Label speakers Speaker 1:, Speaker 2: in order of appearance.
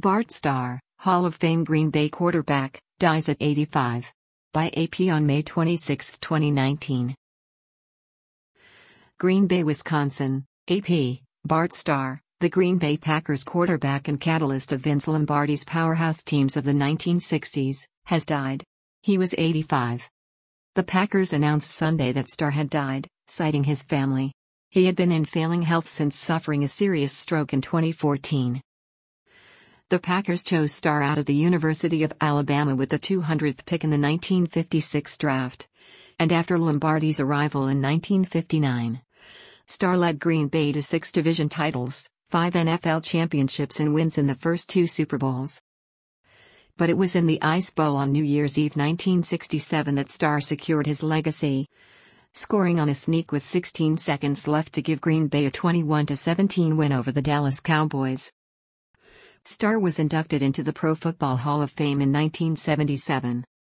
Speaker 1: Bart Starr, Hall of Fame Green Bay quarterback, dies at 85. By AP on May 26, 2019. Green Bay, Wisconsin, AP, Bart Starr, the Green Bay Packers quarterback and catalyst of Vince Lombardi's powerhouse teams of the 1960s, has died. He was 85. The Packers announced Sunday that Starr had died, citing his family. He had been in failing health since suffering a serious stroke in 2014. The Packers chose Starr out of the University of Alabama with the 200th pick in the 1956 draft. And after Lombardi's arrival in 1959, Starr led Green Bay to 6 division titles, 5 NFL championships and wins in the first 2 Super Bowls. But it was in the Ice Bowl on New Year's Eve 1967 that Starr secured his legacy, scoring on a sneak with 16 seconds left to give Green Bay a 21-17 win over the Dallas Cowboys. Starr was inducted into the Pro Football Hall of Fame in 1977.